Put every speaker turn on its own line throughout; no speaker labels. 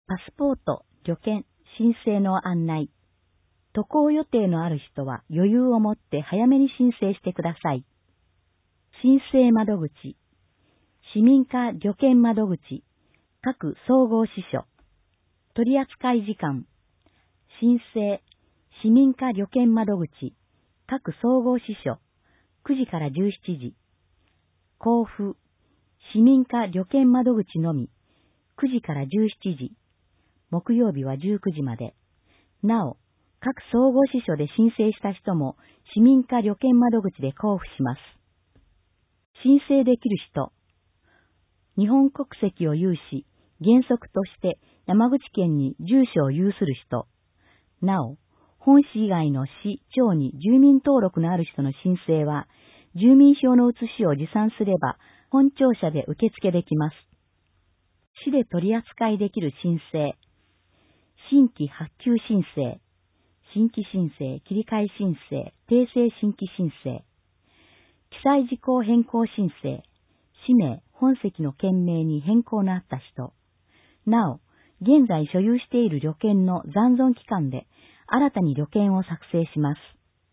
パスポート、旅券、申請の案内。渡航予定のある人は余裕を持って早めに申請してください。申請窓口、市民課旅券窓口、各総合支所、取扱時間、申請、市民課旅券窓口、各総合支所、9時から17時。交付、市民課旅券窓口のみ、9時から17時。木曜日は19時まで。なお、各総合支所で申請した人も市民課旅券窓口で交付します。申請できる人、日本国籍を有し、原則として山口県に住所を有する人、なお、本市以外の市、町に住民登録のある人の申請は、住民票の写しを持参すれば、本庁舎で受付できます。市で取り扱いできる申請、新規発給申請、新規申請、切り替え申請、訂正新規申請、記載事項変更申請、氏名、本籍の件名に変更のあった人、なお、現在所有している旅券の残存期間で、新たに旅券を作成します。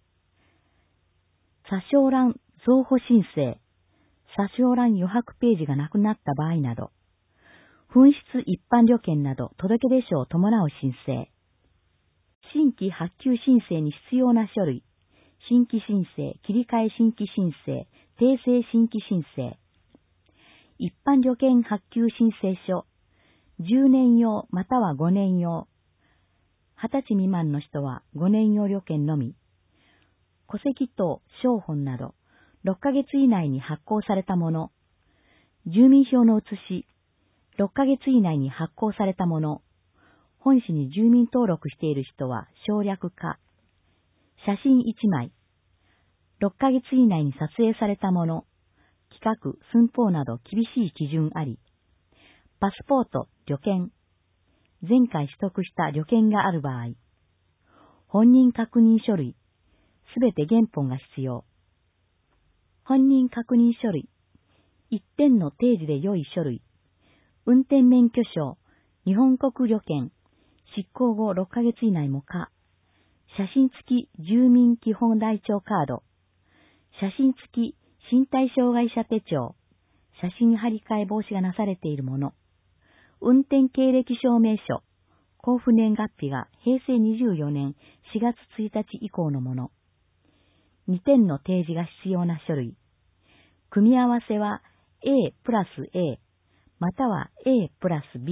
査証欄増補申請、査証欄余白ページがなくなった場合など、紛失一般旅券など届出書を伴う申請、新規発給申請に必要な書類、新規申請、切り替え新規申請、訂正新規申請、一般旅券発給申請書、10年用または5年用、20歳未満の人は5年用旅券のみ、戸籍等、商本など、6ヶ月以内に発行されたもの、住民票の写し、6ヶ月以内に発行されたもの、本市に住民登録している人は省略化、写真1枚、6ヶ月以内に撮影されたもの、規格、寸法など厳しい基準あり、パスポート、旅券、前回取得した旅券がある場合、本人確認書類、すべて原本が必要。本人確認書類、一点の定時で良い書類、運転免許証、日本国旅券、執行後6ヶ月以内も可、写真付き住民基本台帳カード、写真付き身体障害者手帳、写真貼り替え防止がなされているもの、運転経歴証明書、交付年月日が平成24年4月1日以降のもの、2点の提示が必要な書類、組み合わせは A プラス A、または A プラス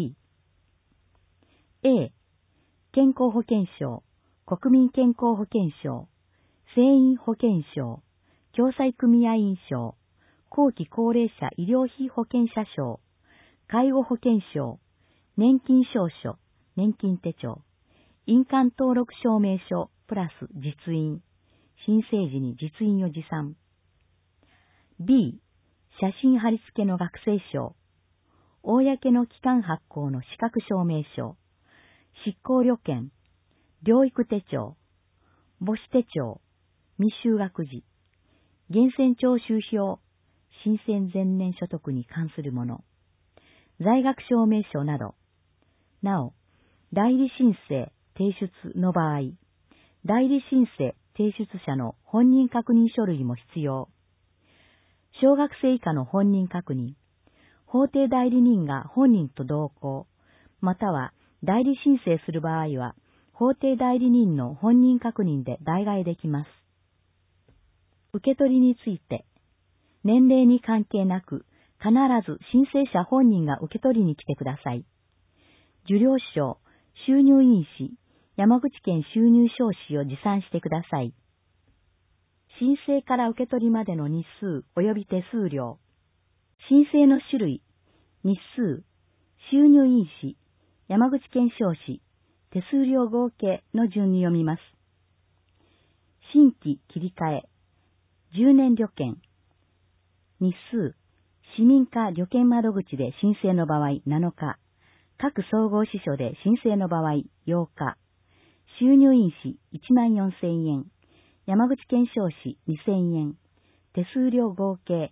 B。A、健康保険証、国民健康保険証、船員保険証、共済組合員証、後期高齢者医療費保険者証、介護保険証、年金証書、年金手帳、印鑑登録証明書プラス実印、申請時に実印を持参。B、写真貼り付けの学生証、公の機関発行の資格証明書、執行旅券、療育手帳、母子手帳、未就学時、源泉徴収票、新鮮前年所得に関するもの、在学証明書など、なお、代理申請、提出の場合、代理申請、提出者の本人確認書類も必要。小学生以下の本人確認、法定代理人が本人と同行、または代理申請する場合は、法定代理人の本人確認で代替できます。受け取りについて、年齢に関係なく、必ず申請者本人が受け取りに来てください。受領証、収入印紙、山口県収入証紙を持参してください。申請から受け取りまでの日数及び手数料、申請の種類、日数、収入印紙、山口県証紙、手数料合計の順に読みます。新規切り替え、10年旅券、日数、市民課旅券窓口で申請の場合7日、各総合支所で申請の場合8日、収入印紙14,000円、山口県証紙2,000円、手数料合計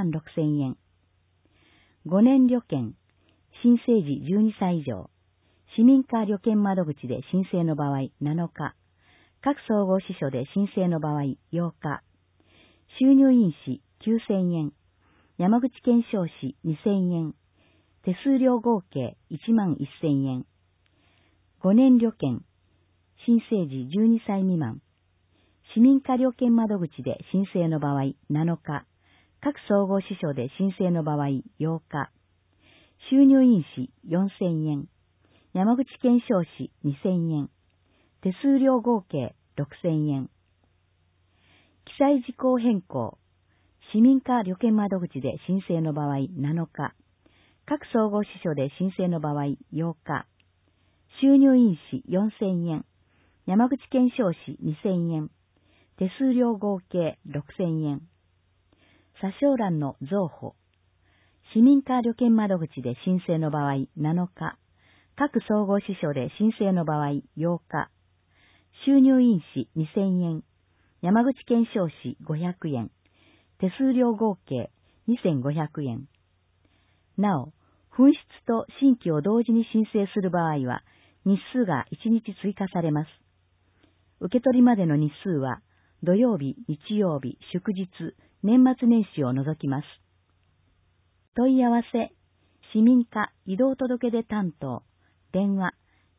16,000円。5年旅券、申請時12歳以上、 市民課旅券窓口で申請の場合7日、各総合支所で申請の場合8日、収入印紙9000円、山口県証紙2000円、手数料合計11000円、5年旅券、申請時12歳未満、市民課旅券窓口で申請の場合7日、各総合支所で申請の場合8日、収入印紙4000円、山口県証紙2000円、手数料合計6000円。記載事項変更、市民課旅券窓口で申請の場合7日、各総合支所で申請の場合8日、収入印紙4000円、山口県証紙2000円、手数料合計6000円。査証欄の増補、市民課旅券窓口で申請の場合7日、各総合支所で申請の場合8日、収入印紙2000円、山口県証紙500円、手数料合計2500円。なお、紛失と新規を同時に申請する場合は、日数が1日追加されます。受け取りまでの日数は、土曜日、日曜日、祝日、年末年始を除きます。問い合わせ、市民課移動届出担当、電話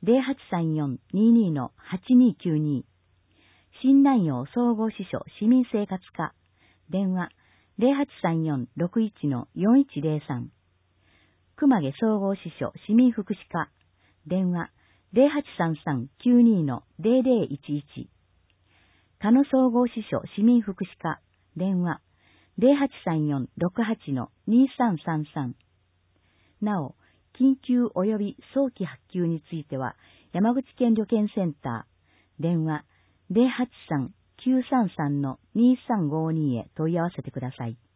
0834-22-8292、新南陽総合支所市民生活課、電話 0834-61-4103、熊毛総合支所市民福祉課、電話 0833-92-0011、鹿野総合支所市民福祉課、電話 0834-68-2333。なお、緊急及び早期発給については、山口県旅券センター、電話 083-933-2352 へ問い合わせてください。